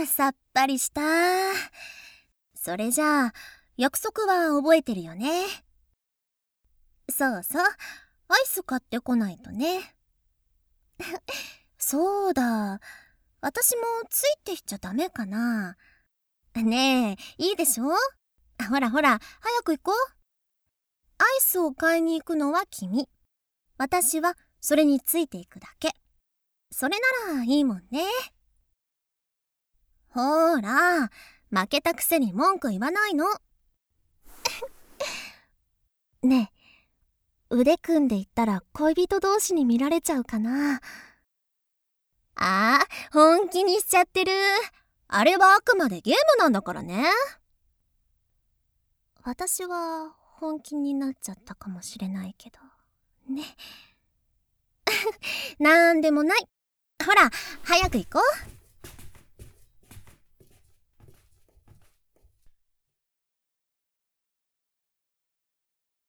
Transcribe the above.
さっぱりした。それじゃあ、約束は覚えてるよね。そうそう、アイス買ってこないとね。そうだ、私もついてきちゃダメかな。ねえ、いいでしょ？ほらほら、早く行こう。アイスを買いに行くのは君。私はそれについていくだけ。それならいいもんね。ほーら、負けたくせに文句言わないの。ねえ、腕組んでいったら恋人同士に見られちゃうかな。ああ、本気にしちゃってる。あれはあくまでゲームなんだからね。私は本気になっちゃったかもしれないけどね。なんでもない。ほら、早く行こう。